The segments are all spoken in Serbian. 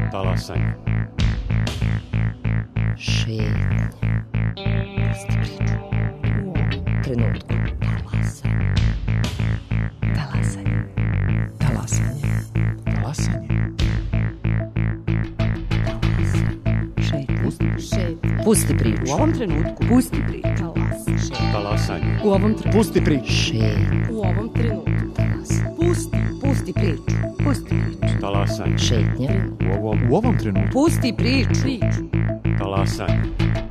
Talasanje. Šetnje. Pusti priču. U ovom trenutku. Talasanje. Talasanje. Talasanje. Šetnje. Pusti priču. U ovom trenutku. Pusti priču. Talasanje. U ovom trenutku. Pusti priču. Šetnje. U ovom trenutku. Pusti priču. Pusti priču. Talasanje. Šetnje. U ovom trenutku. Pusti priču. Talasanje.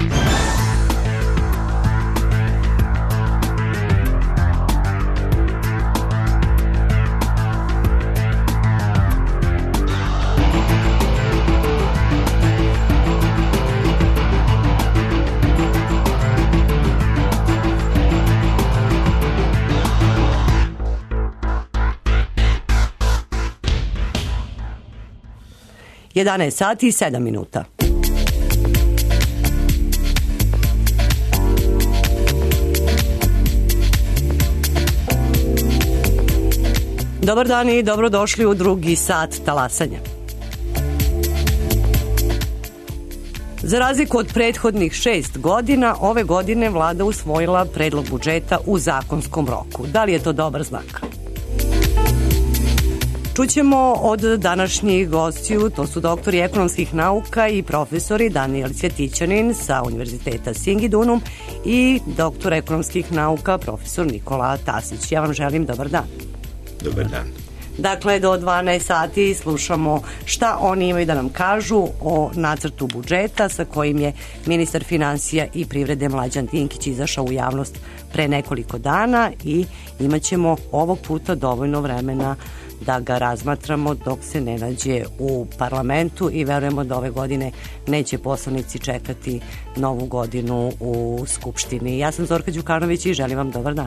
Jedanaest sati i 7 minuta. Dobar dan i dobrodošli u drugi sat talasanja. Za razliku od prethodnih 6 godina, ove godine vlada usvojila predlog budžeta u zakonskom roku. Da li je to dobar znak? Čućemo od današnjih gostiju, to su doktori ekonomskih nauka i profesori Danijel Cvjetićanin sa Univerziteta Singidunum i doktor ekonomskih nauka profesor Nikola Tasić. Ja vam želim dobar dan. Dobar dan. Dakle, do 12 sati slušamo šta oni imaju da nam kažu o nacrtu budžeta sa kojim je ministar finansija i privrede Mlađan Dinkić izašao u javnost pre nekoliko dana i imaćemo ovog puta dovoljno vremena da ga razmatramo dok se ne nađe u parlamentu i verujemo da ove godine neće poslanici čekati novu godinu u Skupštini. Ja sam Zorka Đukanović i želim vam dobar dan.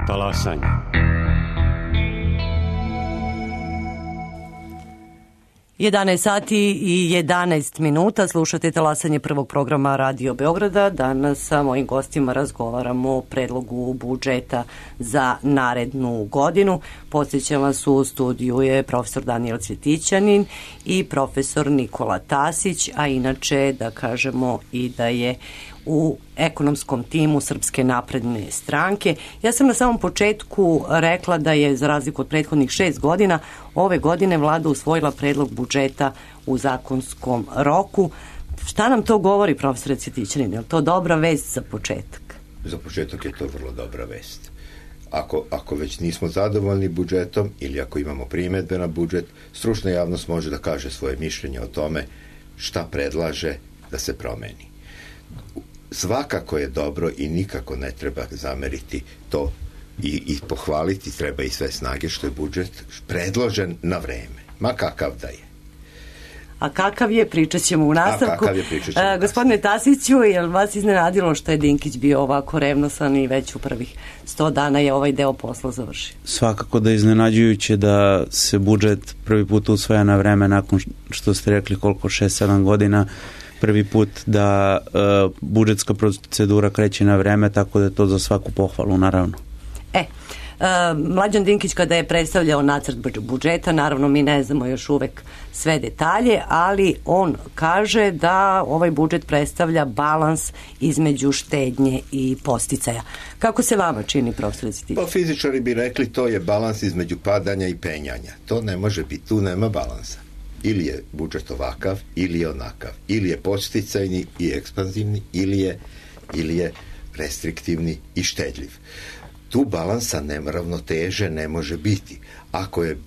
talasanje. Jedanaest sati i 11 minuta, slušate talasanje prvog programa Radio Beograda. Danas sa mojim gostima razgovaramo o predlogu budžeta za narednu godinu. Podsjećam vas, u studiju je profesor Danijel Cvjetićanin i profesor Nikola Tasić, a inače da kažemo i da je u ekonomskom timu Srpske napredne stranke. Ja sam na samom početku rekla da je, za razliku od prethodnih 6 godina, ove godine vlada usvojila predlog budžeta u zakonskom roku. Šta nam to govori, profesore Cvjetićanin? Je li to dobra vest za početak? Za početak je to vrlo dobra vest. Ako već nismo zadovoljni budžetom ili ako imamo primedbe na budžet, stručna javnost može da kaže svoje mišljenje o tome šta predlaže da se promeni. Svakako je dobro i nikako ne treba zameriti to i pohvaliti treba i sve snage što je budžet predložen na vreme, ma kakav da je. A kakav je, pričat ćemo u nastavku. Gospodine Tasiću, je li vas iznenadilo što je Dinkić bio ovako revnosan i već u prvih 100 dana je ovaj deo posla završio? Svakako da je iznenađujuće da se budžet prvi put usvaja na vreme nakon što ste rekli koliko, 6-7 godina, prvi put da budžetska procedura kreće na vreme, tako da je to za svaku pohvalu, naravno. Mlađan Dinkić kada je predstavljao nacrt budžeta, naravno mi ne znamo još uvek sve detalje, ali on kaže da ovaj budžet predstavlja balans između štednje i podsticaja. Kako se vama čini, profesor Cvjetićanin? Pa fizičari bi rekli to je balans između padanja i penjanja. To ne može biti, tu nema balansa. Ili je budžet ovakav, ili je onakav. Ili je podsticajni i ekspanzivni, ili je restriktivni i štedljiv. Tu balansa ravnoteže ne može biti. Ako je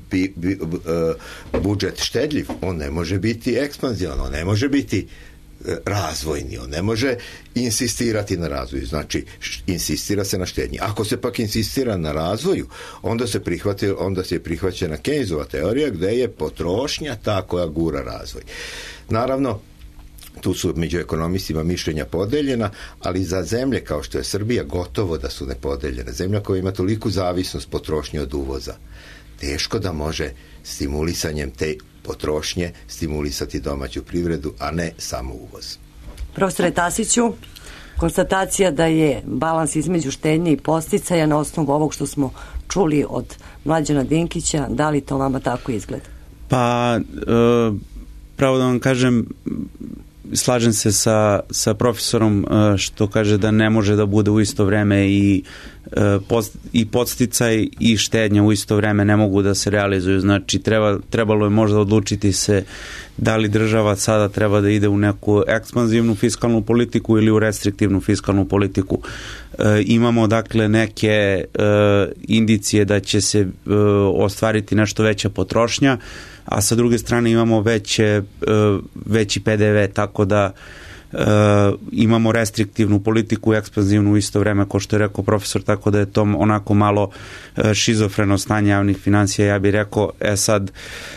budžet štedljiv, on ne može biti ekspanzivan, on ne može biti razvojni, on ne može insistirati na razvoju, znači insistira se na štednji. Ako se pak insistira na razvoju, onda se prihvaćena Keynesova teorija gde je potrošnja ta koja gura razvoj. Naravno, tu su među ekonomistima mišljenja podeljena, ali za zemlje kao što je Srbija gotovo da su nepodeljene. Zemlja koja ima toliku zavisnost potrošnje od uvoza, teško da može stimulisanjem te potrošnje stimulisati domaću privredu, a ne samo uvoz. Profesore Tasiću, konstatacija da je balans između štednje i podsticaja na osnovu ovog što smo čuli od Mlađana Dinkića, da li to vama tako izgleda? Pa, pravo da vam kažem, slažem se sa profesorom što kaže da ne može da bude u isto vreme i podsticaj i štednja u isto vreme ne mogu da se realizuju. Znači trebalo je možda odlučiti se da li država sada treba da ide u neku ekspanzivnu fiskalnu politiku ili u restriktivnu fiskalnu politiku. Imamo dakle neke indicije da će se ostvariti nešto veća potrošnja, a sa druge strane imamo veći PDV, tako da imamo restriktivnu politiku i ekspanzivnu u isto vreme, kao što je rekao profesor, tako da je to onako malo šizofreno stanje javnih financija, ja bih rekao. Sad,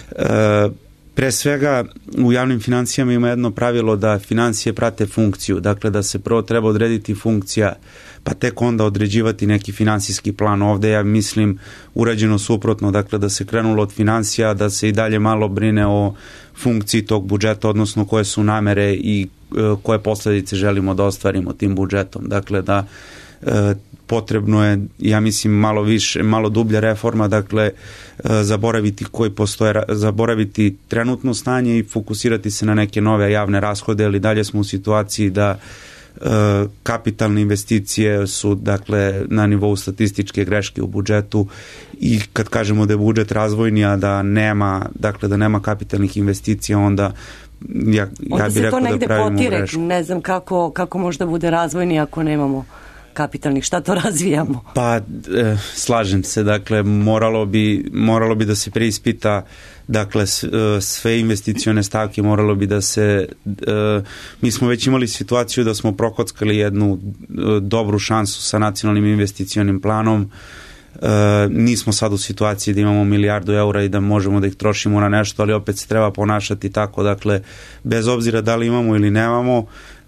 pre svega u javnim financijama ima jedno pravilo da financije prate funkciju, dakle da se prvo treba odrediti funkcija, pa tek onda određivati neki finansijski plan. Ovde ja mislim urađeno suprotno, dakle da se krenulo od financija, da se i dalje malo brine o funkciji tog budžeta, odnosno koje su namere i koje posledice želimo da ostvarimo tim budžetom. Dakle da potrebno je, ja mislim, malo dublja reforma, dakle zaboraviti trenutno stanje i fokusirati se na neke nove javne rashode, ali dalje smo u situaciji da kapitalne investicije su dakle na nivou statističke greške u budžetu i kad kažemo da je budžet razvojni, a da nema kapitalnih investicija, onda ja bih rekao da pravimo grešku. Ne znam kako može da bude razvojni ako nemamo kapitalnih, šta to razvijamo? Pa slažem se, dakle moralo bi da se preispita, dakle sve investicione stavke, moralo bi da se mi smo već imali situaciju da smo prokockali jednu dobru šansu sa nacionalnim investicionim planom. Nismo sad u situaciji da imamo milijardu eura i da možemo da ih trošimo na nešto, ali opet se treba ponašati tako, dakle bez obzira da li imamo ili nemamo,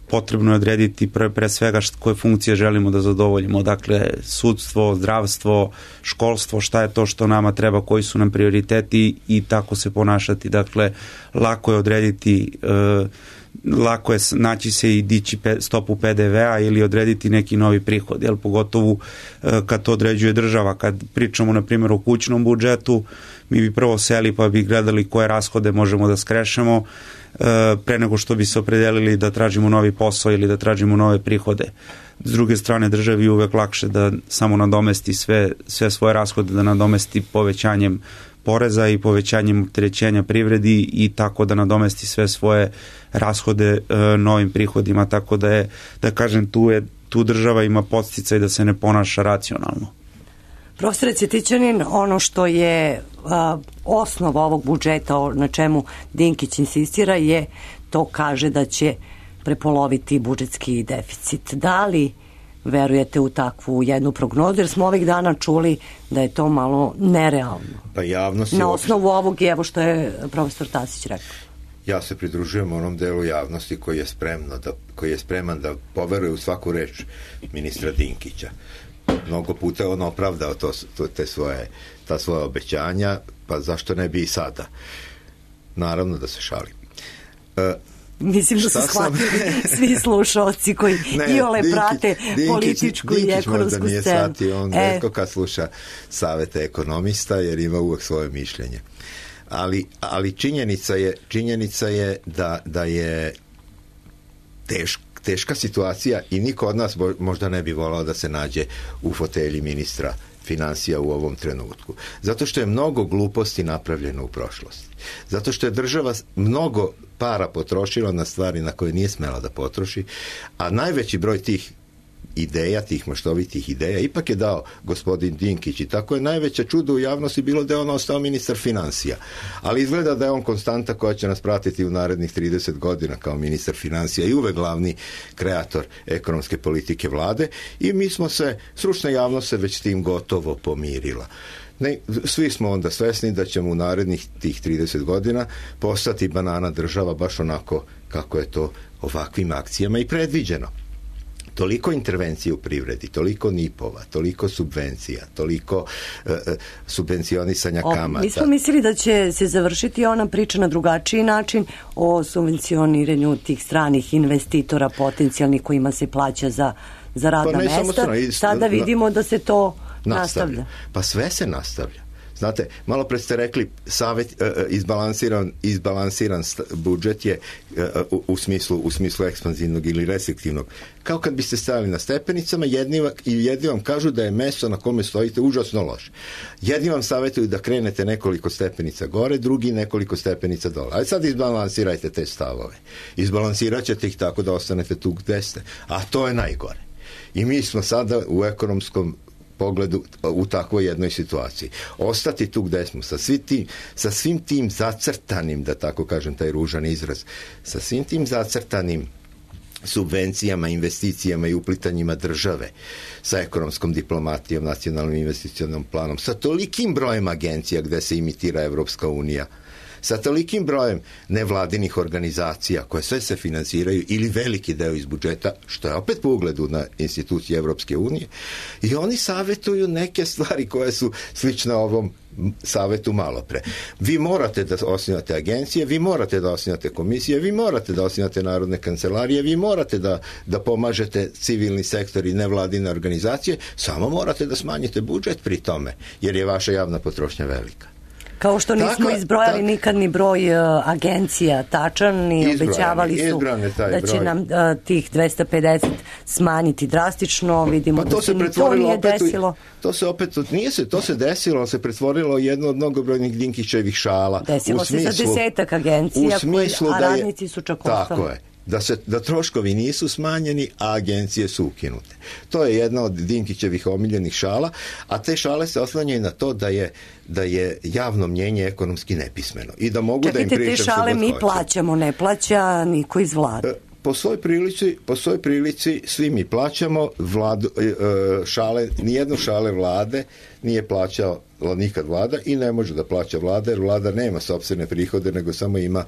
potrebno je odrediti pre svega koje funkcije želimo da zadovoljimo, dakle sudstvo, zdravstvo, školstvo, šta je to što nama treba, koji su nam prioriteti i tako se ponašati. Dakle, lako je odrediti, lako je naći se i dići stopu PDV-a ili odrediti neki novi prihod, jel, pogotovo kad to određuje država. Kad pričamo na primjer o kućnom budžetu, mi bi prvo seli pa bi gledali koje rashode možemo da skrešemo pre nego što bi se opredelili da tražimo novi posao ili da tražimo nove prihode. S druge strane, državi je uvek lakše da samo nadomesti sve svoje rashode, da nadomesti povećanjem poreza i povećanjem opterećenja privredi i tako da nadomesti sve svoje rashode novim prihodima, tako da je, da kažem, tu država ima podsticaj da se ne ponaša racionalno. Profesore Cvjetićanin, ono što je osnov ovog budžeta na čemu Dinkić insistira je to, kaže da će prepoloviti budžetski deficit. Da li verujete u takvu jednu prognozu, jer smo ovih dana čuli da je to malo nerealno? Pa javnost je na osnovu ovog, evo što je profesor Tasić rekao. Ja se pridružujem onom delu javnosti koji je spreman da poveruje u svaku reč ministra Dinkića. Mnogo puta je on opravdao ta svoja obećanja, pa zašto ne bi i sada? Naravno da se šalim. Mislim da su shvatili svi slušalci koji iole prate političku i ekonomsku Dinkić scenu. Shvatio, on retko kad sluša savete ekonomista, jer ima uvek svoje mišljenje. Ali činjenica je da je teška situacija i niko od nas možda ne bi volao da se nađe u fotelji ministra finansija u ovom trenutku. Zato što je mnogo gluposti napravljeno u prošlosti. Zato što je država mnogo para potrošila na stvari na koje nije smela da potroši, a najveći broj tih ideja, tih maštovitih ideja, ipak je dao gospodin Dinkić i tako je najveće čudo u javnosti bilo da je on ostao ministar finansija. Ali izgleda da je on konstanta koja će nas pratiti u narednih 30 godina kao ministar finansija i uvek glavni kreator ekonomske politike vlade i mi smo se, stručna javnost se već s tim gotovo pomirila. Svi smo onda svesni da ćemo u narednih tih 30 godina postati banana država baš onako kako je to ovakvim akcijama i predviđeno. Toliko intervencije u privredi, toliko NIP-ova, toliko subvencija, toliko subvencionisanja kamata. Mi smo mislili da će se završiti ona priča na drugačiji način o subvencioniranju tih stranih investitora potencijalnih kojima se plaća za radna mesta. Sada vidimo da se to nastavlja. Pa sve se nastavlja. Znate, malo pre ste rekli izbalansiran budžet je u smislu ekspanzivnog ili restriktivnog. Kao kad biste stajali na stepenicama, jedni vam kažu da je mesto na kome stojite užasno loše. Jedni vam savjetuju da krenete nekoliko stepenica gore, drugi nekoliko stepenica dole. Ali sad izbalansirajte te stavove. Izbalansirat ćete ih tako da ostanete tu gde ste. A to je najgore. I mi smo sada u ekonomskom pogledu u takvoj jednoj situaciji. Ostati tu gde smo, sa svim tim zacrtanim, da tako kažem taj ružan izraz, sa svim tim zacrtanim subvencijama, investicijama i uplitanjima države, sa ekonomskom diplomatijom, nacionalnim investicionom planom, sa tolikim brojem agencija gde se imitira Evropska unija, sa tolikim brojem nevladinih organizacija koje sve se finansiraju ili veliki deo iz budžeta, što je opet po ugledu na institucije Evropske unije, i oni savjetuju neke stvari koje su slične ovom savetu malo pre. Vi morate da osnivate agencije, vi morate da osnivate komisije, vi morate da osnivate narodne kancelarije, vi morate da pomažete civilni sektor i nevladine organizacije, samo morate da smanjite budžet pri tome, jer je vaša javna potrošnja velika. Kao što nismo izbrojali nikad ni broj agencija tačan i obećavali su da će nam tih 250 smanjiti drastično, vidimo da se ni to nije desilo. To se desilo, ali se pretvorilo jedno od mnogobrojnih Dinkićevih šala. Desilo se za 10 agencija, a radnici su čak ostali. Tako je. Da troškovi nisu smanjeni, a agencije su ukinute. To je jedna od Dinkićevih omiljenih šala, a te šale se oslanjaju na to da je javno mnjenje ekonomski nepismeno. I da mogu da im pričam te šale mi plaćamo, ne plaća niko iz vlade. Po svoj prilici svi mi plaćamo nijedno šale vlade nije plaćao nikad vlada i ne može da plaća vlada, jer vlada nema sopstvene prihode, nego samo ima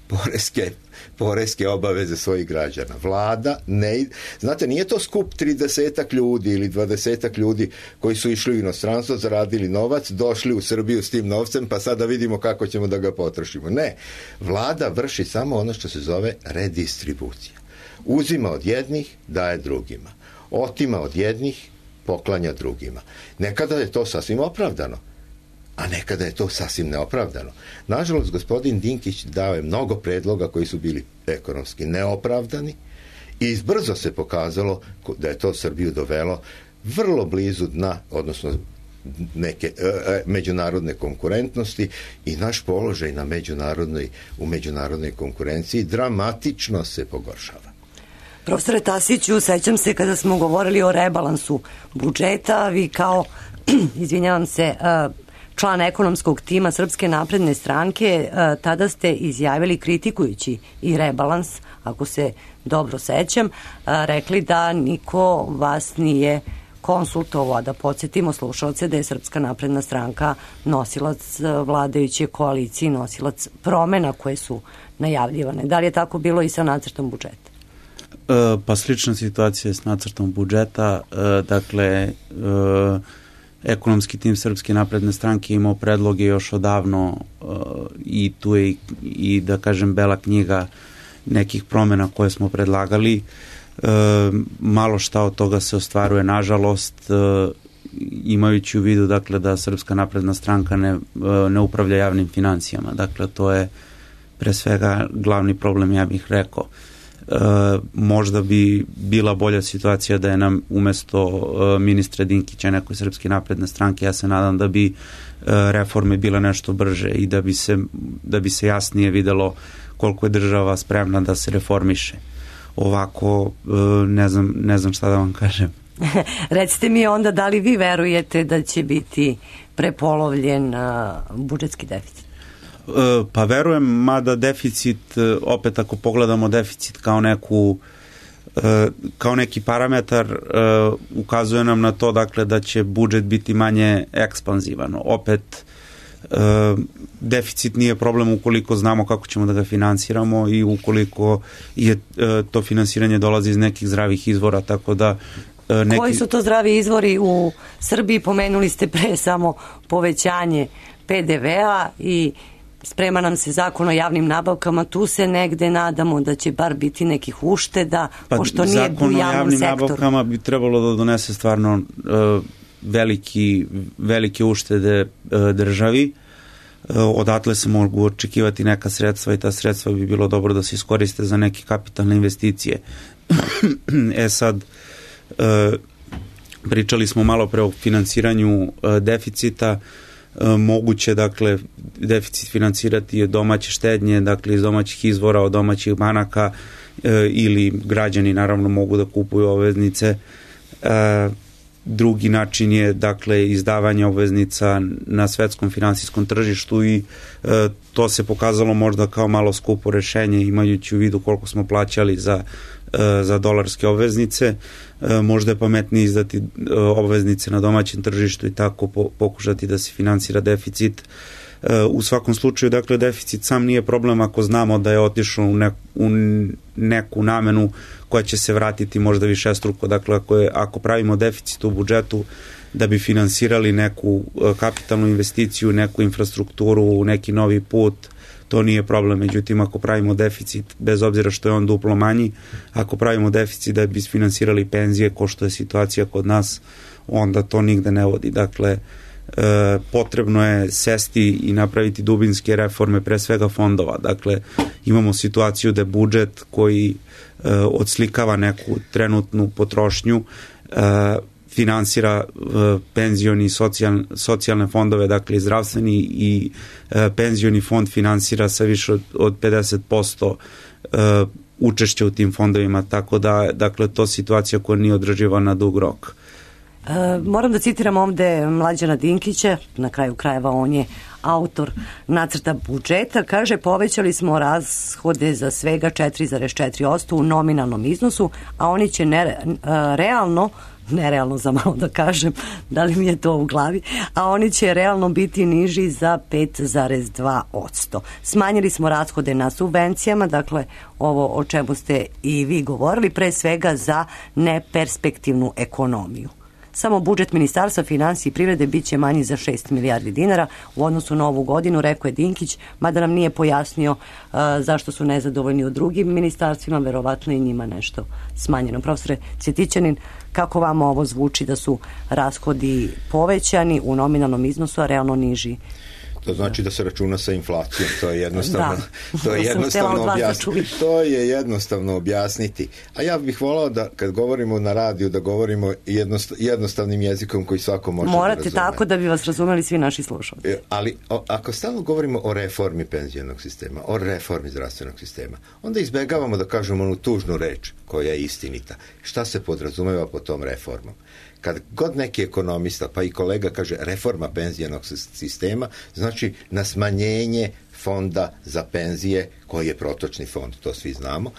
poreske obaveze svojih građana. Vlada ne... Znate, nije to skup 30 ljudi ili 20 ljudi koji su išli u inostranstvo, zaradili novac, došli u Srbiju s tim novcem, pa sada vidimo kako ćemo da ga potrošimo. Ne. Vlada vrši samo ono što se zove redistribucija. Uzima od jednih, daje drugima. Otima od jednih, poklanja drugima. Nekada je to sasvim opravdano, a nekada je to sasvim neopravdano. Nažalost, gospodin Dinkić dao je mnogo predloga koji su bili ekonomski neopravdani i brzo se pokazalo da je to Srbiju dovelo vrlo blizu dna, odnosno neke međunarodne konkurentnosti, i naš položaj u međunarodnoj konkurenciji dramatično se pogoršava. Profesore Tasiću, sećam se kada smo govorili o rebalansu budžeta, vi kao, izvinjavam se, član ekonomskog tima Srpske napredne stranke, tada ste izjavili, kritikujući i rebalans, ako se dobro sećam, rekli da niko vas nije konsultovao, a da podsjetimo slušalce da je Srpska napredna stranka nosilac vladajuće koalicije, nosilac promena koje su najavljivane. Da li je tako bilo i sa nacrtom budžeta? Pa slična situacija je s nacrtom budžeta. Dakle, ekonomski tim Srpske napredne stranke imao predloge još odavno i tu je i da kažem bela knjiga nekih promjena koje smo predlagali. Malo šta od toga se ostvaruje, nažalost, imajući u vidu dakle da Srpska napredna stranka ne upravlja javnim financijama. Dakle, to je pre svega glavni problem, ja bih rekao. Možda bi bila bolja situacija da je nam umesto ministra Dinkića nekoj Srpske napredne stranke. Ja se nadam da bi reforme bile nešto brže i da bi se jasnije videlo koliko je država spremna da se reformiše. Ovako, ne znam šta da vam kažem. Recite mi onda, da li vi verujete da će biti prepolovljen budžetski deficit? Pa verujem, mada deficit, opet ako pogledamo deficit kao neki parametar, ukazuje nam na to dakle da će budžet biti manje ekspanzivan. Opet, deficit nije problem ukoliko znamo kako ćemo da ga finansiramo i ukoliko je to finansiranje dolazi iz nekih zdravih izvora, tako da Koji su to zdravi izvori u Srbiji? Pomenuli ste pre samo povećanje PDV-a i sprema nam se zakon o javnim nabavkama, tu se negde nadamo da će bar biti nekih ušteda, pošto nije u javnom sektoru. Zakon o javnim nabavkama bi trebalo da donese stvarno velike uštede državi. Odatle se mogu očekivati neka sredstva i ta sredstva bi bilo dobro da se iskoriste za neke kapitalne investicije. Sad, pričali smo malo pre o finansiranju deficita. Moguće, dakle, deficit finansirati od domaće štednje, dakle, iz domaćih izvora, od domaćih banaka, ili građani naravno mogu da kupuju obveznice. Drugi način je, dakle, izdavanje obveznica na svetskom finansijskom tržištu i to se pokazalo možda kao malo skupo rešenje, imajući u vidu koliko smo plaćali za dolarske obveznice. Možda je pametnije izdati obveznice na domaćem tržištu i tako pokušati da se finansira deficit. U svakom slučaju, dakle, deficit sam nije problem ako znamo da je otišao u neku namenu koja će se vratiti možda višestruko. Dakle, ako pravimo deficit u budžetu da bi finansirali neku kapitalnu investiciju, neku infrastrukturu, neki novi put, to nije problem. Međutim, ako pravimo deficit, bez obzira što je on duplo manji, ako pravimo deficit da bi finansirali penzije, ko što je situacija kod nas, onda to nigde ne vodi. Dakle, potrebno je sesti i napraviti dubinske reforme, pre svega fondova. Dakle, imamo situaciju da je budžet koji odslikava neku trenutnu potrošnju, finansira penzioni, socijalne fondove, dakle zdravstveni i penzioni fond finansira sa više od 50% učešća u tim fondovima, tako da, dakle, to je situacija koja nije održiva na dug rok. Moram da citiram ovde Mlađana Dinkića, na kraju krajeva on je autor nacrta budžeta, kaže: povećali smo rashode za svega 4,4% u nominalnom iznosu, a oni će realno nerealno za malo da kažem, da li mi je to u glavi, a oni će realno biti niži za 5,2%. Smanjili smo rashode na subvencijama, dakle ovo o čemu ste i vi govorili, pre svega za neperspektivnu ekonomiju. Samo budžet Ministarstva finansija i privrede bit će manji za 6 milijardi dinara u odnosu na ovu godinu, rekao je Dinkić, mada nam nije pojasnio zašto su nezadovoljni u drugim ministarstvima, verovatno i njima nešto smanjeno. Profesore Cvjetićanin, kako vam ovo zvuči da su rashodi povećani u nominalnom iznosu, a realno niži? To znači da se računa sa inflacijom, to je jednostavno, da. To je jednostavno objasniti. A ja bih volao da kad govorimo na radiju da govorimo jednostavnim jezikom koji svako može da razume. Morate tako da bi vas razumeli svi naši slušalci. Ali ako stalno govorimo o reformi penzionog sistema, o reformi zdravstvenog sistema, onda izbegavamo da kažemo onu tužnu reč koja je istinita. Šta se podrazumeva pod tom reformom? Kad god neki ekonomista, pa i kolega kaže reforma penzionog sistema, znači na smanjenje fonda za penzije, koji je protočni fond, to svi znamo,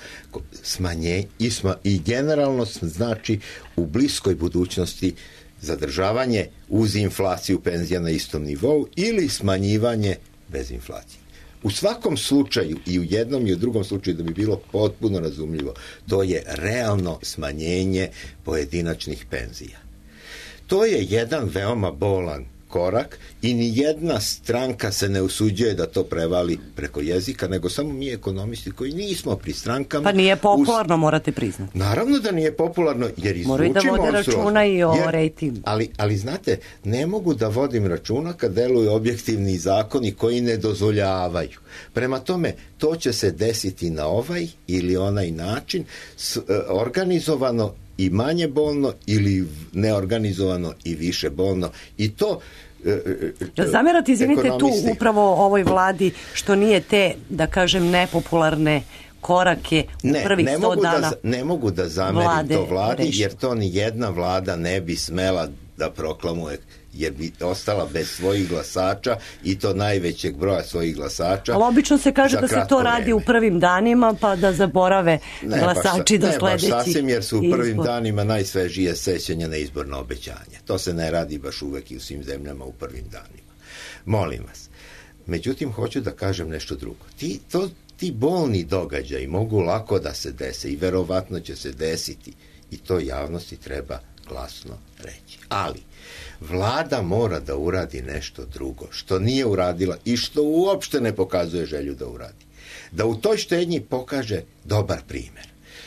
i generalno znači u bliskoj budućnosti zadržavanje uz inflaciju penzija na istom nivou ili smanjivanje bez inflacije. U svakom slučaju, i u jednom i u drugom slučaju, da bi bilo potpuno razumljivo, to je realno smanjenje pojedinačnih penzija. To je jedan veoma bolan korak i ni jedna stranka se ne usuđuje da to prevali preko jezika, nego samo mi ekonomisti koji nismo pri strankama. Pa nije popularno, morate priznati. Naravno da nije popularno, jer izvučimo... Moraju da vode računa i o rejtingu. Ali znate, ne mogu da vodim računa kad deluju objektivni zakoni koji ne dozvoljavaju. Prema tome, to će se desiti na ovaj ili onaj način, organizovano i manje bolno ili neorganizovano i više bolno. I to zamerate, izvinite, tu upravo ovoj vladi što nije te, da kažem, nepopularne korake u prvih 100 dana. Ne mogu da zamerim to vladi, jer to ni jedna vlada ne bi smela da proklamuje, jer bi ostala bez svojih glasača i to najvećeg broja svojih glasača. Ali obično se kaže da se to radi u prvim danima, pa da zaborave glasači do sledećih. Ne baš sasvim, jer su u prvim danima najsvežije sećanja na izborno obećanje. To se ne radi baš uvek i u svim zemljama u prvim danima. Molim vas. Međutim, hoću da kažem nešto drugo. Ti bolni događaji mogu lako da se dese i verovatno će se desiti i to javnosti treba glasno reći. Ali vlada mora da uradi nešto drugo, što nije uradila i što uopšte ne pokazuje želju da uradi. Da u toj štednji pokaže dobar primer.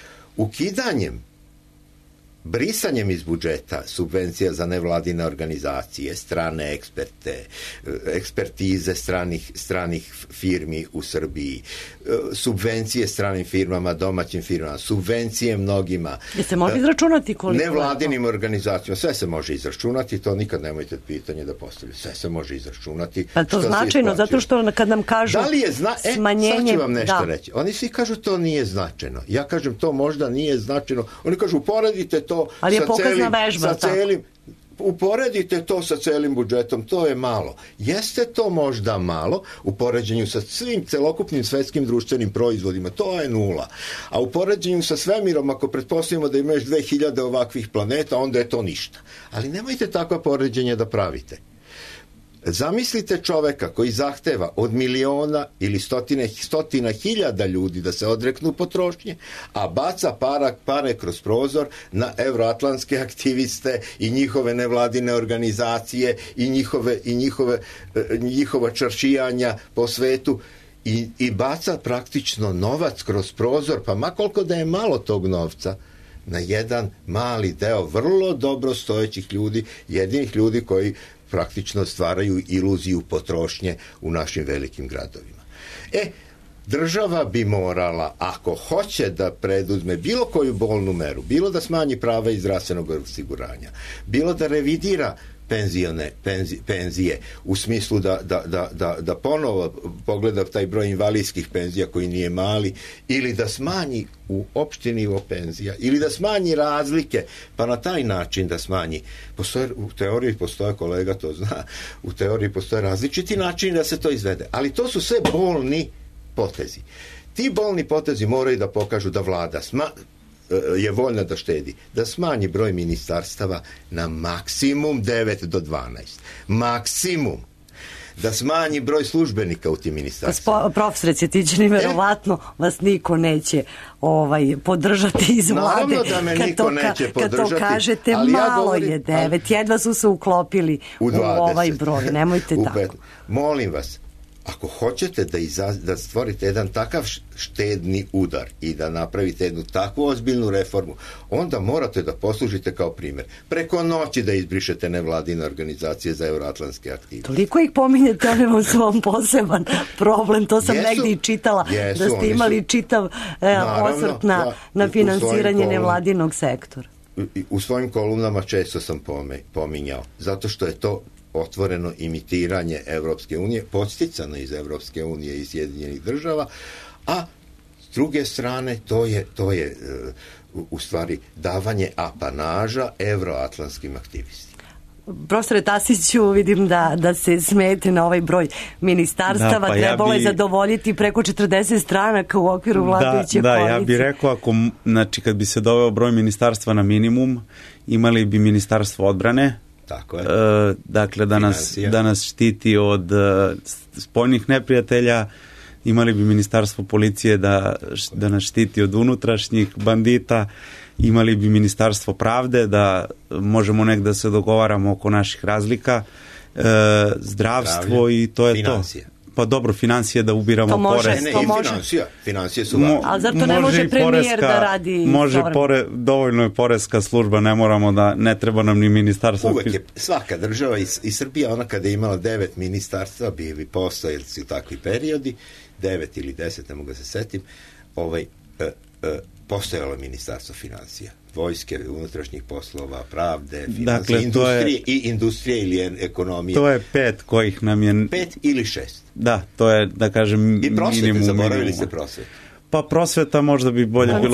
Brisanjem iz budžeta subvencija za nevladine organizacije, strane ekspertize stranih firmi u Srbiji, subvencije stranim firmama, domaćim firmama, subvencije mnogima. Se može izračunati koliko? Nevladinim organizacijama, sve se može izračunati, to nikad nemojte pitanje da postavljaju. Sve se može izračunati. Pa to značajno, zato što kad nam kažu smanjenje... Sad ću vam nešto reći. Oni svi kažu to nije značajno. Ja kažem to možda nije značajno. Oni kažu uporedite to ali je pokazna vežba, uporedite to sa celim budžetom, to je malo. Jeste to možda malo u poređenju sa svim celokupnim svetskim društvenim proizvodima, to je nula. A u poređenju sa svemirom, ako pretpostavimo da imaš 2000 ovakvih planeta, onda je to ništa. Ali nemojte takva poređenja da pravite. Zamislite čoveka koji zahteva od miliona ili stotina hiljada ljudi da se odreknu potrošnje, a baca pare kroz prozor na evroatlantske aktiviste i njihove nevladine organizacije i njihova čaršijanja po svetu i baca praktično novac kroz prozor, pa ma koliko da je malo tog novca, na jedan mali deo vrlo dobro stojećih ljudi, jedinih ljudi koji praktično stvaraju iluziju potrošnje u našim velikim gradovima. Država bi morala, ako hoće da preduzme bilo koju bolnu meru, bilo da smanji prava iz zdravstvenog osiguranja, bilo da revidira penzije u smislu da ponovo pogleda taj broj invalidskih penzija koji nije mali, ili da smanji u opšti nivo penzija, ili da smanji razlike, pa na taj način da smanji. U teoriji postoje, kolega to zna, u teoriji postoje različiti načini da se to izvede, ali to su sve bolni potezi. Ti bolni potezi moraju da pokažu da vlada je voljna da štedi, da smanji broj ministarstava na maksimum 9 do 12. Maksimum. Da smanji broj službenika u tim ministarstvima. Profesore Cvjetićani, verovatno vas niko neće podržati iz vlade. Naravno da me niko neće podržati. Kad to kažete, malo je 9. Jedva su se uklopili u ovaj broj. Nemojte tako. Molim vas, ako hoćete da stvorite jedan takav štedni udar i da napravite jednu takvu ozbiljnu reformu, onda morate da poslužite kao primjer. Preko noći da izbrišete nevladine organizacije za euroatlantske aktivnosti. Toliko ih pominjete, oni su vam poseban problem. To sam negdje i čitala, da ste imali čitav osvrt na finansiranje nevladinog sektora. U svojim kolumnama često sam pominjao, zato što je to otvoreno imitiranje Evropske unije, podsticano iz Evropske unije i Sjedinjenih država, a s druge strane to je u stvari davanje apanaža evroatlantskim aktivistima. Profesore Tasiću, vidim da se smete na ovaj broj ministarstava, trebalo je zadovoljiti preko 40 stranaka u okviru vladajuće koalicije. Ja bih rekao, kad bi se doveo broj ministarstva na minimum, imali bi ministarstvo odbrane, tako je. Dakle, da nas štiti od spoljnih neprijatelja, imali bi ministarstvo policije da nas štiti od unutrašnjih bandita, imali bi ministarstvo pravde da možemo negdje da se dogovaramo oko naših razlika, zdravstvo i to je financije. To. Pa dobro, financije da ubiramo porez. Financije su važne. Ali zar to ne može premijer da radi? Dovoljno je poreska služba, ne treba nam ni ministarstvo. Uvek je svaka država i Srbija, ona kada je imala 9 ministarstva, bi postojali su takvi periodi, 9 ili 10, ne mogu se setim, postojalo ministarstvo financija, vojske, unutrašnjih poslova, pravde, financije, industrije ili ekonomije. To je 5 kojih nam je... 5 ili 6. Da, to je, da kažem, minimum. I prosvete, zaboravili ste prosvetu. Pa prosveta možda bi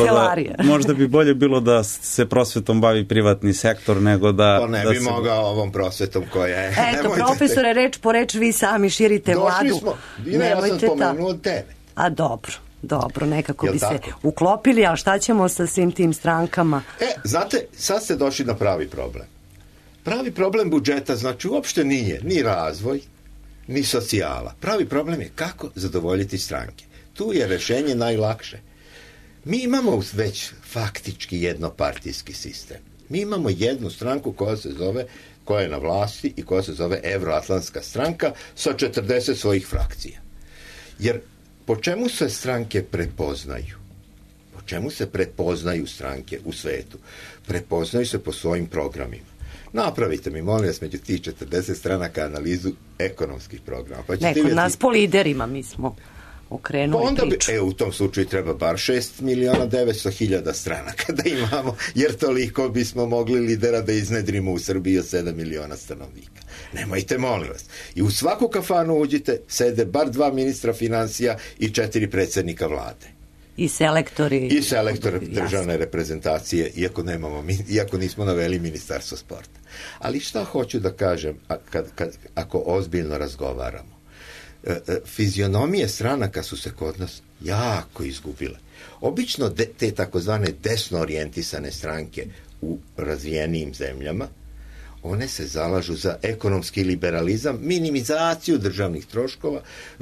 bolje bilo da se prosvetom bavi privatni sektor nego da... Pa ne bi mogao ovom prosvetom koja je... Eto, profesore, reč po reč vi sami širite vladu. Došli smo, ja sam spomenuo 9. A dobro, nekako bi se uklopili, a šta ćemo sa svim tim strankama? Znate, sad ste došli na pravi problem. Pravi problem budžeta znači uopšte nije ni razvoj, ni socijala. Pravi problem je kako zadovoljiti stranke. Tu je rešenje najlakše. Mi imamo već faktički jednopartijski sistem. Mi imamo jednu stranku koja je na vlasti i koja se zove Evroatlantska stranka sa 40 svojih frakcija. Jer po čemu se stranke prepoznaju? Po čemu se prepoznaju stranke u svetu? Prepoznaju se po svojim programima. Napravite mi, molim vas, među tih 40 stranaka analizu ekonomskih programa. Kod nas po liderima mi smo okrenuli priču. U tom slučaju treba bar 6.900.000 stranaka da imamo, jer toliko bismo mogli lidera da iznedrimo u Srbiji od 7 miliona stanovnika. Nemojte, molim vas. I u svaku kafanu uđite, sede bar 2 ministra financija i 4 predsjednika vlade. I selektori državne reprezentacije, iako nismo naveli ministarstvo sporta. Ali šta hoću da kažem ako ozbiljno razgovaramo? Fizionomije stranaka su se kod nas jako izgubile. Obično te takozvane desno orijentisane stranke u razvijenijim zemljama, one se zalažu za ekonomski liberalizam, minimizaciju državnih troškova,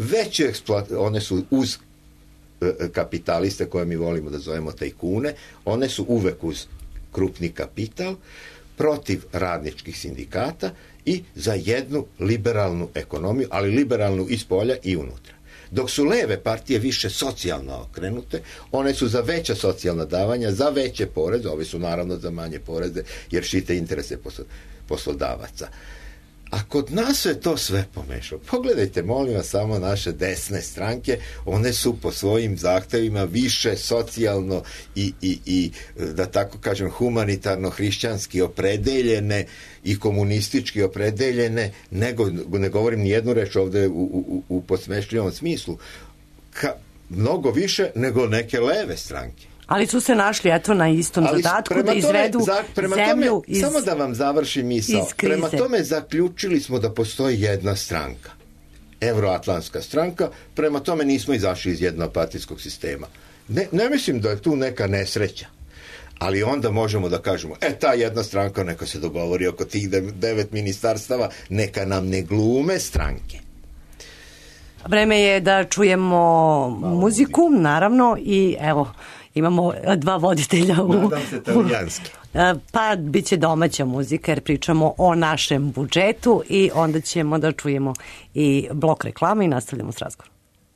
one su uz kapitaliste koje mi volimo da zovemo tajkune, one su uvek uz krupni kapital, protiv radničkih sindikata i za jednu liberalnu ekonomiju, ali liberalnu iz polja i unutra. Dok su leve partije više socijalno okrenute, one su za veća socijalna davanja, za veće poreze, ove su naravno za manje poreze, jer štite interese poslodavaca. A kod nas je to sve pomešao. Pogledajte, molim vas, samo naše desne stranke, one su po svojim zahtevima više socijalno i da tako kažem humanitarno hrišćanski opredeljene i komunistički opredeljene, nego ne govorim ni jednu reč ovdje u podsmešljivom smislu, mnogo više nego neke leve stranke. Ali su se našli na istom zadatku da izvedu zemlju iz... Samo da vam završim misao. Prema tome zaključili smo da postoji jedna stranka. Evroatlantska stranka, prema tome nismo izašli iz jednopartijskog sistema. Ne mislim da je tu neka nesreća, Ali onda možemo da kažemo, ta jedna stranka neka se dogovori oko tih 9 ministarstava, neka nam ne glume stranke. Vreme je da čujemo muziku, naravno, i evo, imamo dva voditelja Nadam se talijanski. Pa bit će domaća muzika jer pričamo o našem budžetu i onda ćemo da čujemo i blok reklama i nastavljamo s razgovorom.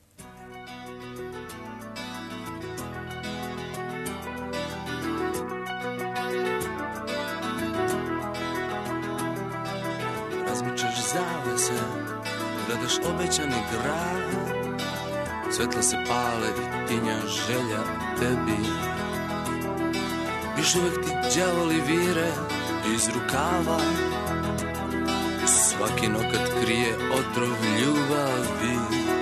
Razmičeš zavese, gledaš obećani grad, svetla se pale i tinja želja tebi. Još uvek ti đavoli vire iz rukava, svaki nokat krije otrov ljubavi.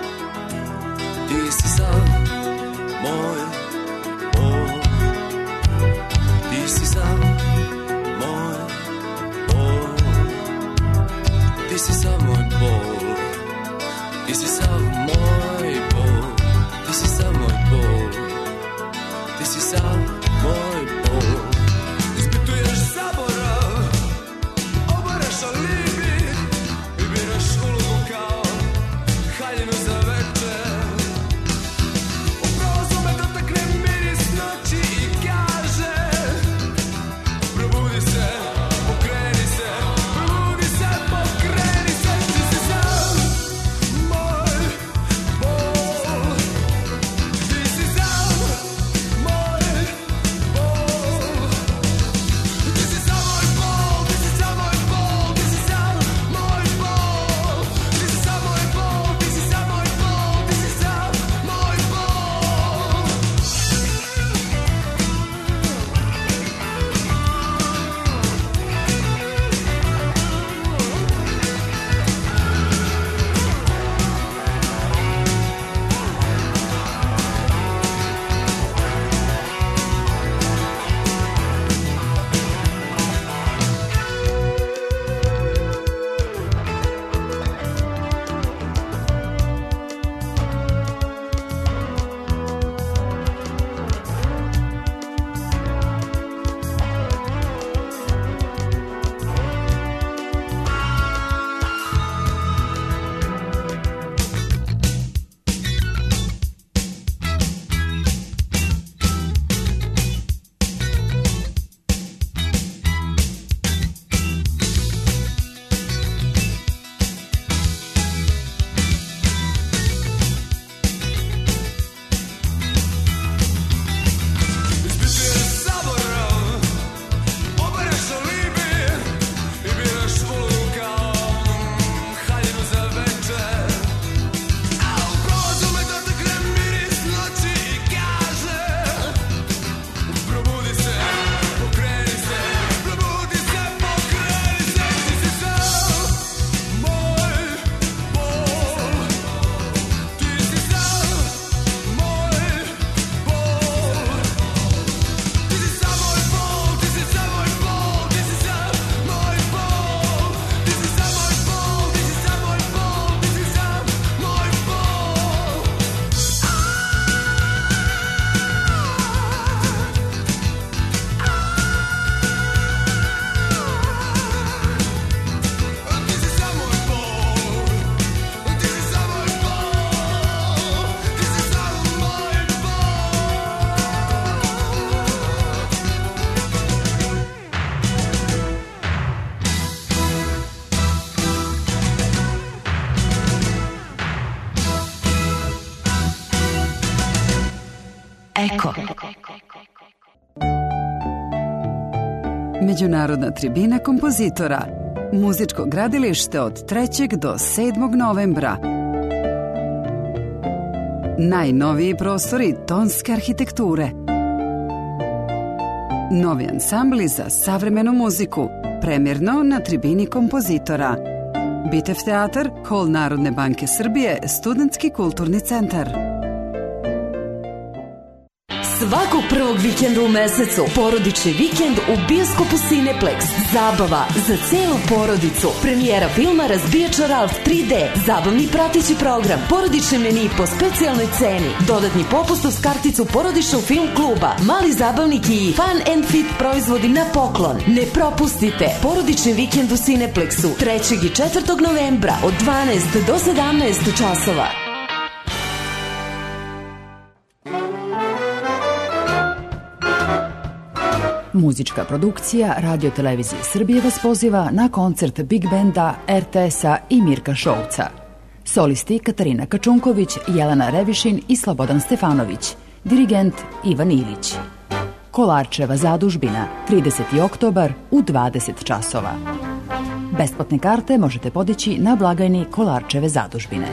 Ti si sav moj bol, ti si sav moj bol, ti si sav moj bol, ti si sav moj bol, ti si sav moj bol, ti si sav moj bol. Ispituješ zaborav, obaraš alibi i biraš ulogu kao haljinu za večer. Upravo zove dotakne miris noći i kaže probudi se, pokreni se, probudi se, pokreni se. Ti si sav moj bol, ti si sav moj bol, ti si sav moj bol, ti si sav moj bol, ti si sav moj bol, ti si sav moj bol, ti si sav moj bol, ti si sav moj bol. Ispituješ zaborav, obaraš alibi i biraš ulogu kao haljinu za večer. A u prolazu me dotakne miris noći i kaže probudi se, pokreni se, probudi se, pokreni se. Ti si sav moj bol, ti si sav moj bol, ti si sav moj bol, ti si sav moj bol, ti si sav moj bol, ti si sav moj bol, ti si sav moj bol, ti si sav moj bol. Ti si sav moj bol, ti si sav moj bol, ti si sav moj Eko. Međunarodna tribina kompozitora. Muzičko gradilište od 3. do 7. novembra. Najnoviji prostori tonske arhitekture. Novi ansambli za savremenu muziku. Premjerno na tribini kompozitora. Bitev teatar, Hol Narodne banke Srbije, Studentski kulturni centar. Svakog prvog vikenda u mesecu porodični vikend u bioskopu Cineplex. Zabava za celu porodicu. Premijera filma Razbijač Ralf 3D. Zabavni prateći program. Porodični meni po specijalnoj ceni. Dodatni popust uz karticu porodičnog film kluba. Mali zabavnik i Fun and Fit proizvodi na poklon. Ne propustite porodični vikend u Cineplexu 3. i 4. novembra od 12 do 17 časova. Muzička produkcija Radio Televizije Srbije vas poziva na koncert Big Benda, RTS-a i Mirka Šovca. Solisti Katarina Kačunković, Jelena Revišin i Slobodan Stefanović. Dirigent Ivan Ilić. Kolarčeva zadužbina, 30. oktobar u 20 časova. Besplatne karte možete podići na blagajni Kolarčeve zadužbine.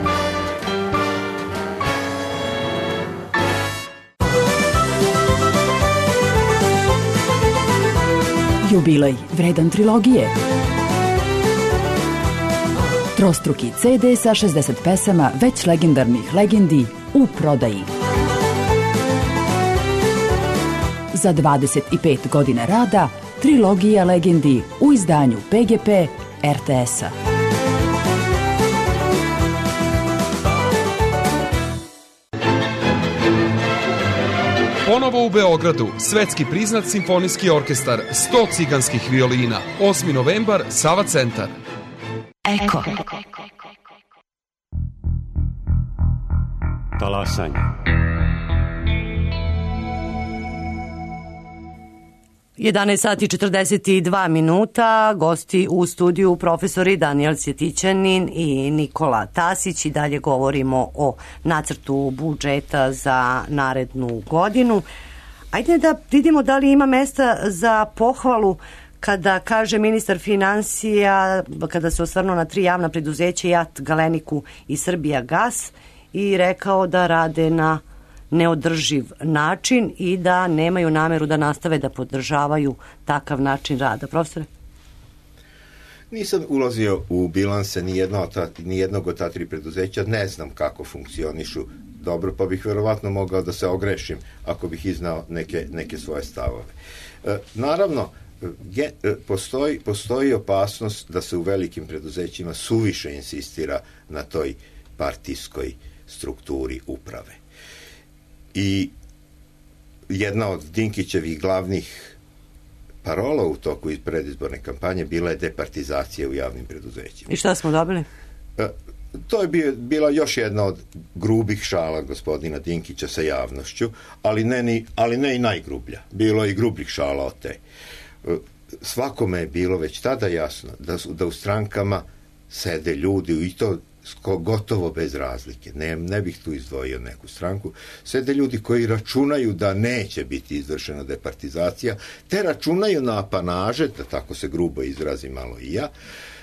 Jubilej vredan trilogije. Trostruki CD sa 60 pesama već legendarnih legendi u prodaji. Za 25 godina rada trilogija legendi u izdanju PGP RTS-a. Ponovo u Beogradu, svetski priznat simfonijski orkestar, 100 ciganskih violina, 8. novembar, Sava centar. Eko. Talasanje. Jedanaest sati 42 minuta, gosti u studiju profesori Danijel Cvjetićanin i Nikola Tasić i dalje govorimo o nacrtu budžeta za narednu godinu. Ajde da vidimo da li ima mesta za pohvalu kada kaže ministar finansija, kada se osvrnuo na 3 javna preduzeća, JAT, Galeniku i Srbijagas, i rekao da rade na neodrživ način i da nemaju nameru da nastave da podržavaju takav način rada. Profesore? Nisam ulazio u bilanse nijednog od ta 3 preduzeća, ne znam kako funkcionišu dobro, pa bih verovatno mogao da se ogrešim ako bih iznao neke svoje stavove. Naravno, postoji opasnost da se u velikim preduzećima suviše insistira na toj partijskoj strukturi uprave. I jedna od Dinkićevih glavnih parola u toku predizborne kampanje bila je departizacija u javnim preduzećima. I šta smo dobili? To je bila još jedna od grubih šala gospodina Dinkića sa javnošću, ali ne i najgrublja. Bilo je i grubih šala od te. Svakome je bilo već tada jasno da u strankama sede ljudi, i to gotovo bez razlike. Ne bih tu izdvojio neku stranku. Sede ljudi koji računaju da neće biti izvršena departizacija, te računaju na apanaže, da tako se grubo izrazi malo i ja,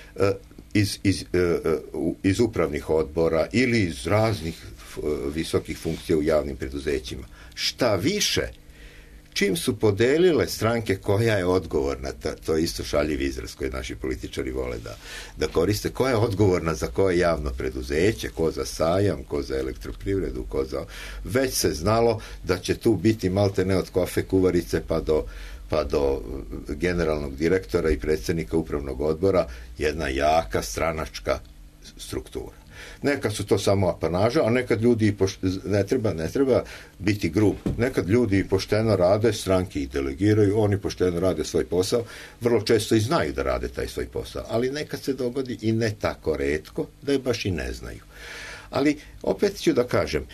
iz upravnih odbora ili iz raznih visokih funkcija u javnim preduzećima. Šta više, čim su podelile stranke koja je odgovorna, to je isto šaljiv izraz koji naši političari vole da koriste, koja je odgovorna za koje javno preduzeće, ko za sajam, ko za elektroprivredu, već se znalo da će tu biti malte ne od kofe kuvarice pa do generalnog direktora i predsjednika upravnog odbora jedna jaka stranačka struktura. Nekad su to samo apanaže, a nekad ljudi ne treba biti grub. Nekad ljudi i pošteno rade, stranke ih delegiraju, oni pošteno rade svoj posao, vrlo često i znaju da rade taj svoj posao, ali nekad se dogodi i ne tako retko da je baš i ne znaju. Ali opet ću da kažem,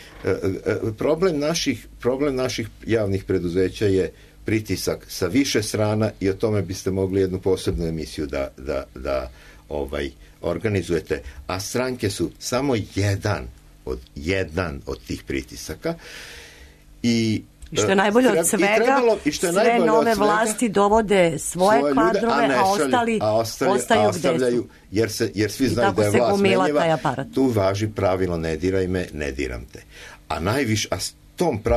problem naših javnih preduzeća je pritisak sa više strana i o tome biste mogli jednu posebnu emisiju da organizujete, a stranke su samo jedan od tih pritisaka i što je najbolje od svega, sve nove vlasti dovode svoje kadrove, a ostaju gde su. Jer svi znaju da je vlast menjiva, tu važi pravilo ne diraj me, ne diram te. A s tom praksom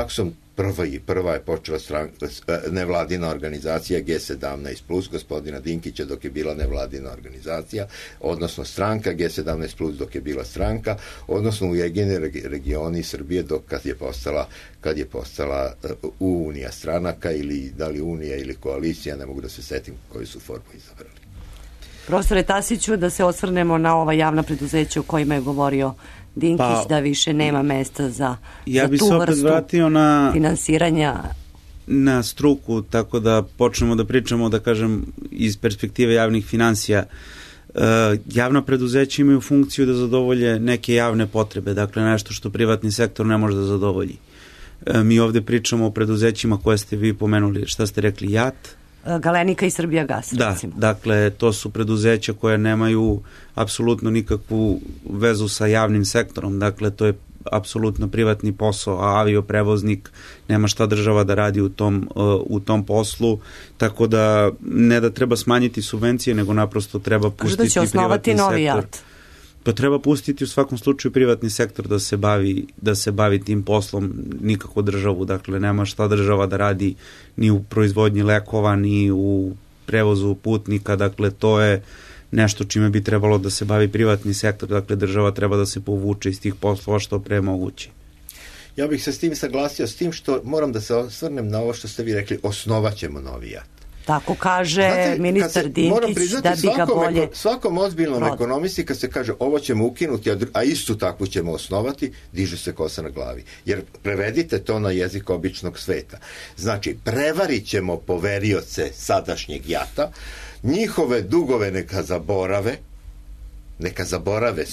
Prva je počela nevladina organizacija G17+, gospodina Dinkića dok je bila nevladina organizacija, odnosno stranka G17+, dok je bila stranka, odnosno Ujedinjeni regioni Srbije kad je postala unija stranaka, ili da li unija ili koalicija, ne mogu da se setim koju su formu izabrali. Profesore Tasiću, da se osvrnemo na ova javna preduzeća o kojima je govorio Dinkić, da više nema mesta za tu vrstu finansiranja. Na struku, tako da počnemo da pričamo, da kažem, iz perspektive javnih finansija. Javna preduzeća imaju funkciju da zadovolje neke javne potrebe, dakle nešto što privatni sektor ne može da zadovolji. Mi ovde pričamo o preduzećima koje ste vi pomenuli, šta ste rekli, JAT? Galenika i Srbijagas, recimo. Dakle, to su preduzeća koje nemaju apsolutno nikakvu vezu sa javnim sektorom, dakle, to je apsolutno privatni posao, a avioprevoznik nema šta država da radi u tom poslu, tako da ne da treba smanjiti subvencije, nego naprosto treba pustiti privatni sektor. Što će osnovati novi JAT? Pa treba pustiti u svakom slučaju privatni sektor da se bavi tim poslom, nikako državu, dakle nema šta država da radi ni u proizvodnji lekova, ni u prevozu putnika, dakle to je nešto čime bi trebalo da se bavi privatni sektor, dakle država treba da se povuče iz tih poslova što pre moguće. Ja bih se s tim saglasio, s tim što moram da se osvrnem na ovo što ste vi rekli, osnovat ćemo novi JAT. Tako kaže ministar Dinkić, da bi ga bolje... Svakom ozbiljnom ekonomisti kad se kaže ovo ćemo ukinuti, a istu takvu ćemo osnovati, diže se kosa na glavi. Jer prevedite to na jezik običnog sveta. Znači, prevarit ćemo poverioce sadašnjeg JAT-a, njihove dugove neka zaborave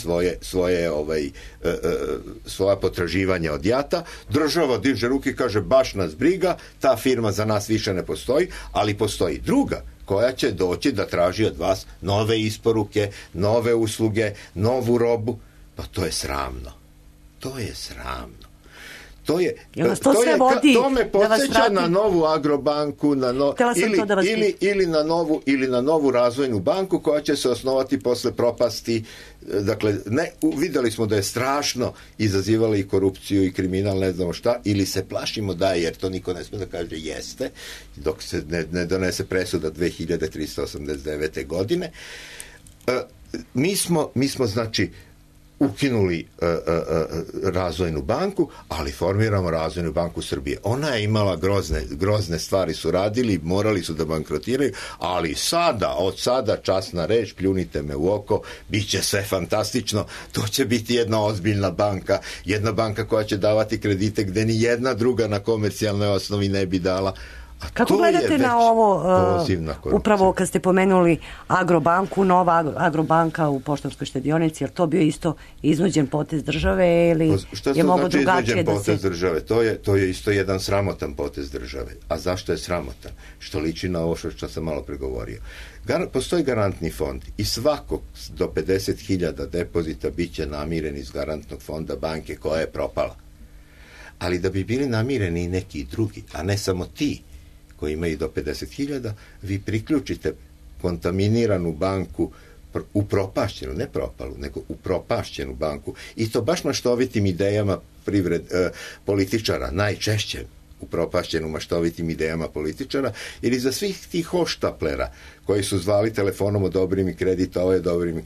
svoja potraživanja od JAT-a, država diže ruke i kaže baš nas briga, ta firma za nas više ne postoji, ali postoji druga koja će doći da traži od vas nove isporuke, nove usluge, novu robu. Pa to je sramno. To je sramno. To me podsjeća na novu Agrobanku, ili na novu razvojnu banku koja će se osnovati posle propasti. Dakle, videli smo da je strašno izazivala i korupciju i kriminal, ne znamo šta, ili se plašimo da je, jer to niko ne sme da kaže jeste, dok se ne donese presuda 2389. godine. Mi smo znači ukinuli razvojnu banku, ali formiramo razvojnu banku Srbije. Ona je imala grozne stvari su radili, morali su da bankrotiraju, ali od sada časna reč, pljunite me u oko, bit će sve fantastično, to će biti jedna ozbiljna banka koja će davati kredite gde ni jedna druga na komercijalnoj osnovi ne bi dala. Kako gledate na ovo, upravo kad ste pomenuli Agrobanku, nova Agrobanka u Poštanskoj štedionici, je li to bio isto iznuđen potez države ili je mogo drugačije da se... potez države? To je isto jedan sramotan potez države. A zašto je sramotan? Što liči na ovo što sam malo pregovorio. Postoji garantni fond i svako do 50.000 depozita bit će namiren iz garantnog fonda banke koja je propala. Ali da bi bili namireni i neki drugi, a ne samo ti koji imaju do 50.000, vi priključite kontaminiranu banku, upropašćenu, ne propalu, nego upropašćenu banku, i to baš maštovitim idejama političara, najčešće upropašćenu maštovitim idejama političara, jer iza svih tih hoštaplera koji su zvali telefonom odobri mi kredit ovaj,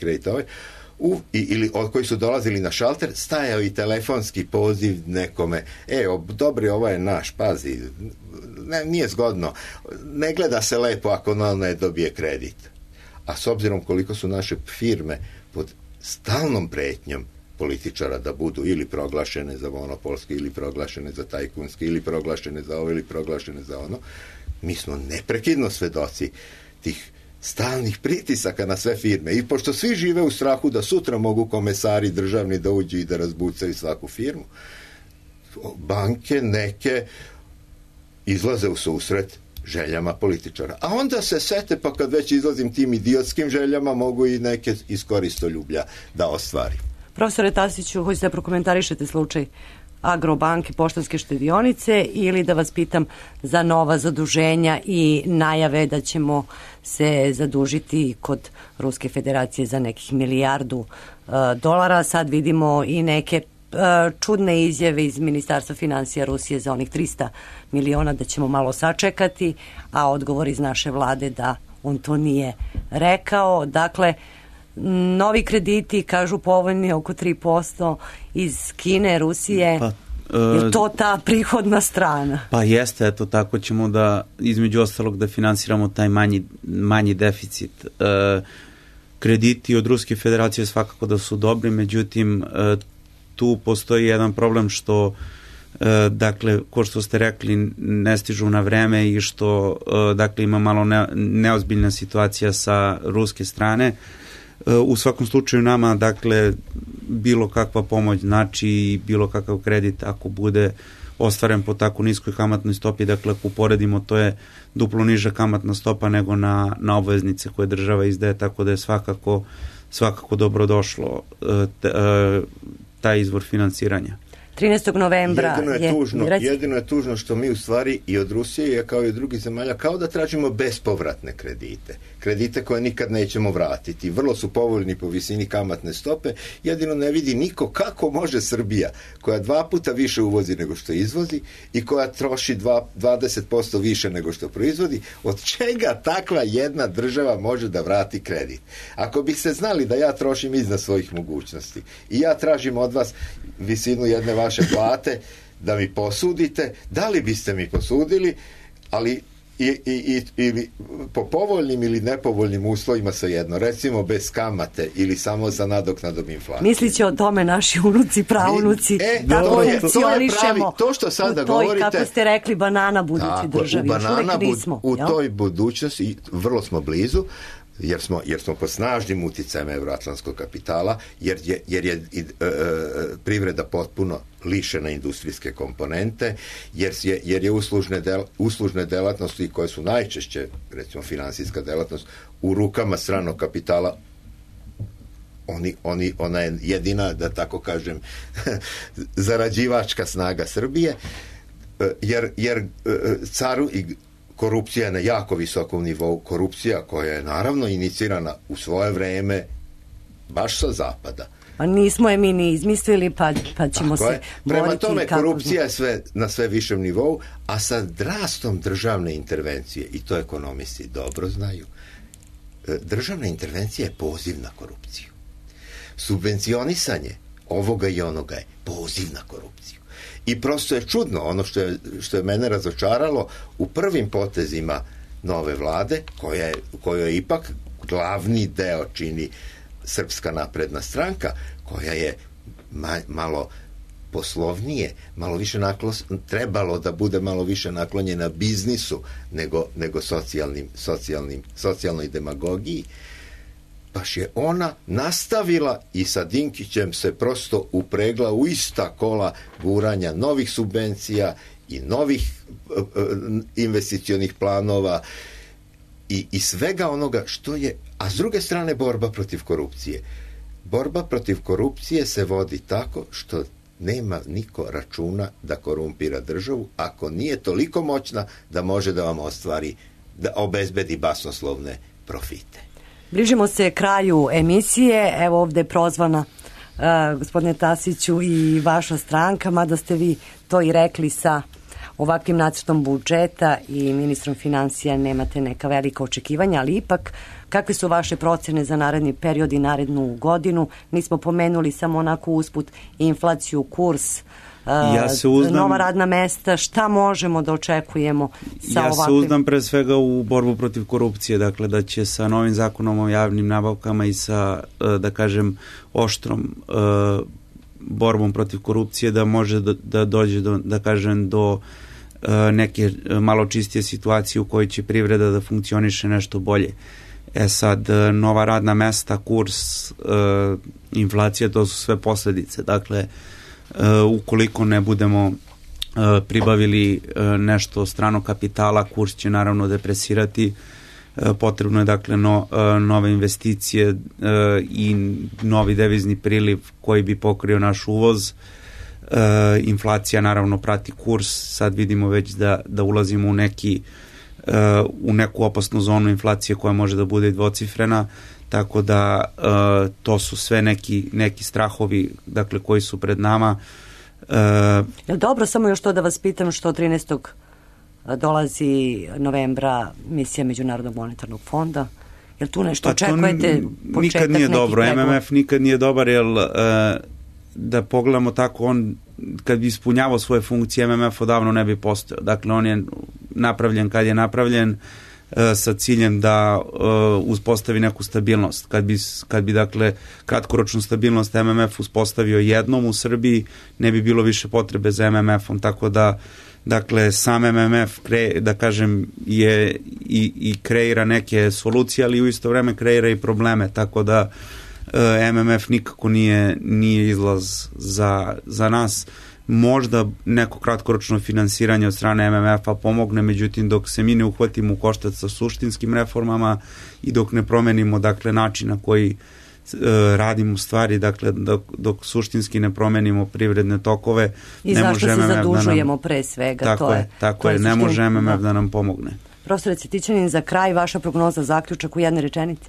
ili koji su dolazili na šalter, stajao i telefonski poziv nekome, dobri, ovo je naš, pazi, nije zgodno, ne gleda se lepo ako ne dobije kredit. A s obzirom koliko su naše firme pod stalnom pretnjom političara da budu ili proglašene za monopolske, ili proglašene za tajkunske, ili proglašene za ovo, ili proglašene za ono, mi smo neprekidno svedoci tih stalnih pritisaka na sve firme. I pošto svi žive u strahu da sutra mogu komesari državni da uđu i da razbucaju svaku firmu, banke neke izlaze u susret željama političara. A onda se sete, pa kad već izlazim tim idiotskim željama, mogu i neke iz koristoljublja da ostvari. Profesore Tasiću, hoćete da prokomentarišete slučaj Agrobanke, Poštanske štedionice, ili da vas pitam za nova zaduženja i najave da ćemo se zadužiti kod Ruske federacije za nekih $1 milijardu. Sad vidimo i neke čudne izjave iz Ministarstva financija Rusije za onih 300 miliona da ćemo malo sačekati, a odgovor iz naše vlade da on to nije rekao. Dakle, novi krediti, kažu povoljni oko 3% iz Kine, Rusije. Je to ta prihodna strana? Pa jeste, eto, tako ćemo da, između ostalog, da finansiramo taj manji deficit. Krediti od Ruske federacije svakako da su dobri, međutim, tu postoji jedan problem što, dakle, ko što ste rekli, ne stižu na vreme i što, dakle, ima malo neozbiljna situacija sa ruske strane. U svakom slučaju nama, dakle, bilo kakva pomoć, znači bilo kakav kredit ako bude ostvaren po tako niskoj kamatnoj stopi, dakle ako uporedimo, to je duplo niža kamatna stopa nego na obveznice koje država izdaje, tako da je svakako dobro došlo taj izvor finansiranja. 13. novembra jedino je tužno što mi u stvari i od Rusije kao i od drugih zemalja kao da tražimo bespovratne kredite koje nikad nećemo vratiti. Vrlo su povoljni po visini kamatne stope, jedino ne vidi niko kako može Srbija, koja 2 puta više uvozi nego što izvozi i koja troši 20% više nego što proizvodi, od čega takva jedna država može da vrati kredit. Ako bi se znali da ja trošim iznad svojih mogućnosti i ja tražim od vas visinu jedne vaše plate da mi posudite, da li biste mi posudili, ali ili po povoljnim ili nepovoljnim uslovima svejedno, recimo bez kamate ili samo za nadoknadom inflacije. Mislit će o tome naši unuci, praunuci, tako funkcionišemo to što sada govorite, kako ste rekli, banana budući državi. U toj budućnosti vrlo smo blizu, jer smo pod snažnim uticajem evroatlantskog kapitala, jer je privreda potpuno lišena industrijske komponente, jer je uslužne delatnosti koje su najčešće, recimo finansijska delatnost, u rukama stranog kapitala. Ona je jedina, da tako kažem, zarađivačka snaga Srbije, jer caru i korupcija je na jako visokom nivou, korupcija koja je naravno inicirana u svoje vreme baš sa zapada. A nismo je mi ni izmislili, pa ćemo se boriti. Prema tome, korupcija je na sve višem nivou, a sa rastom državne intervencije, i to ekonomisti dobro znaju, državna intervencija je poziv na korupciju. Subvencionisanje ovoga i onoga je poziv na korupciju. I prosto je čudno, ono što je mene razočaralo u prvim potezima nove vlade, kojoj ipak glavni deo čini Srpska napredna stranka, koja je malo poslovnije, malo više trebalo da bude malo više naklonjena biznisu nego socijalnoj demagogiji. Baš je ona nastavila i sa Dinkićem se prosto upregla u ista kola guranja novih subvencija i novih investicionih planova i svega onoga što je, a s druge strane borba protiv korupcije. Borba protiv korupcije se vodi tako što nema niko računa da korumpira državu ako nije toliko moćna da može da vam ostvari, da obezbedi basnoslovne profite. Bližimo se kraju emisije, evo ovde je prozvana gospodine Tasiću i vaša stranka, mada ste vi to i rekli sa ovakvim nacrtom budžeta i ministrom financija nemate neka velika očekivanja, ali ipak kakve su vaše procene za naredni period i narednu godinu? Nismo pomenuli samo onako usput inflaciju, kurs, nova radna mesta, šta možemo da očekujemo sa ovakvim? Ja se uzdam pre svega u borbu protiv korupcije, dakle da će sa novim zakonom o javnim nabavkama i sa, da kažem, oštrom borbom protiv korupcije da može da dođe da kažem, do neke malo čistije situacije u kojoj će privreda da funkcioniše nešto bolje. Sad, nova radna mesta, kurs, inflacija, to su sve posledice. Dakle, ukoliko ne budemo pribavili nešto stranog kapitala, kurs će naravno depresirati. Potrebno je dakle nove investicije i novi devizni priliv koji bi pokrio naš uvoz. Inflacija naravno prati kurs, sad vidimo već da ulazimo u neki u neku opasnu zonu inflacije koja može da bude i dvocifrena, tako da to su sve neki strahovi, dakle, koji su pred nama. Dobro, samo još to da vas pitam, što 13. dolazi novembra misija Međunarodnog monetarnog fonda. Jel tu nešto očekujete? Nikad nije dobro. MMF nikad nije dobar, jer da pogledamo tako, on kad bi ispunjavao svoje funkcije, MMF odavno ne bi postojao. Dakle, on je napravljen kad je napravljen, sa ciljem da uspostavi neku stabilnost. Kad bi dakle kratkoročnu stabilnost MMF uspostavio jednom u Srbiji, ne bi bilo više potrebe za MMF-om, tako da dakle sam MMF da kažem je i kreira neke solucije, ali u isto vreme kreira i probleme, tako da MMF nikako nije izlaz za nas. Možda neko kratkoročno finansiranje od strane MMF-a pomogne, međutim dok se mi ne uhvatimo u koštac sa suštinskim reformama i dok ne promenimo dakle način na koji radimo stvari, dakle dok suštinski ne promenimo privredne tokove, i ne može MMF da nam... I zašto se zadužujemo pre svega, Tako je, ne može MMF da nam pomogne. Profesor Cvetićanin, za kraj vaša prognoza, zaključak u jednoj rečenici.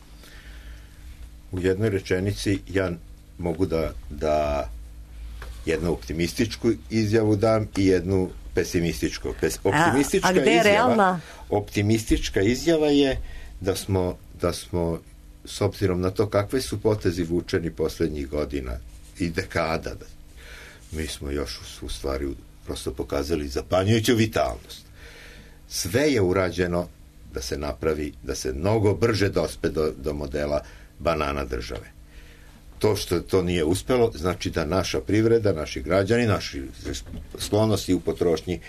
U jednoj rečenici ja mogu da jednu optimističku izjavu dam i jednu pesimističku. A gde je realna? Optimistička izjava je da smo s obzirom na to kakve su potezi vučeni poslednjih godina i dekada, mi smo još u stvari prosto pokazali zapanjujuću vitalnost. Sve je urađeno da se napravi, da se mnogo brže dospe do modela banana države. To što to nije uspelo, znači da naša privreda, naši građani, naši sklonosti u potrošnji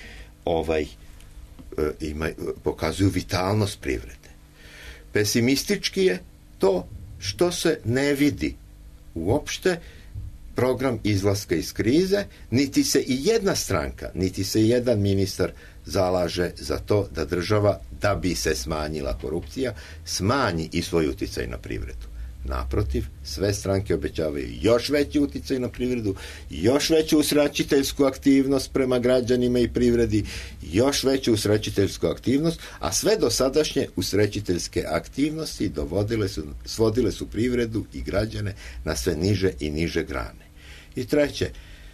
pokazuju vitalnost privrede. Pesimistički je to što se ne vidi uopšte program izlaska iz krize, niti se i jedna stranka, niti se i jedan ministar zalaže za to da država, da bi se smanjila korupcija, smanji i svoj uticaj na privredu. Naprotiv, sve stranke obećavaju još veći uticaj na privredu, još veću usrećiteljsku aktivnost prema građanima i privredi, još veću usrećiteljsku aktivnost, a sve dosadašnje usrećiteljske aktivnosti svodile su privredu i građane na sve niže i niže grane. I treće,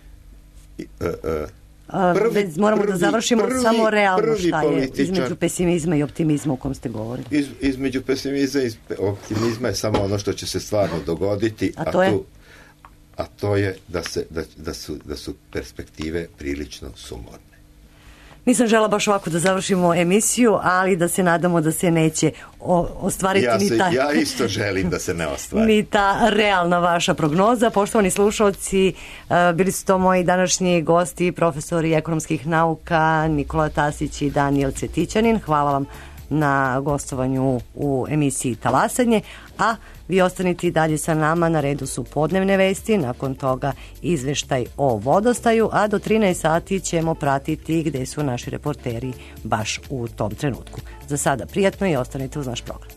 moramo da završimo samo realno šta je između pesimizma i optimizma u kom ste govorili. Između pesimizma i optimizma je samo ono što će se stvarno dogoditi, a to je da su perspektive prilično sumorne. Nisam žela baš ovako da završimo emisiju, ali da se nadamo da se neće ostvariti Ja isto želim da se ne ostvari. Ni ta realna vaša prognoza. Poštovani slušalci, bili su to moji današnji gosti, profesori ekonomskih nauka Nikola Tasić i Danijel Cvetićanin. Hvala vam na gostovanju u emisiji Talasanje, a vi ostanite i dalje sa nama. Na redu su podnevne vesti, nakon toga izveštaj o vodostaju, a do 13 sati ćemo pratiti gde su naši reporteri baš u tom trenutku. Za sada prijatno i ostanite uz naš program.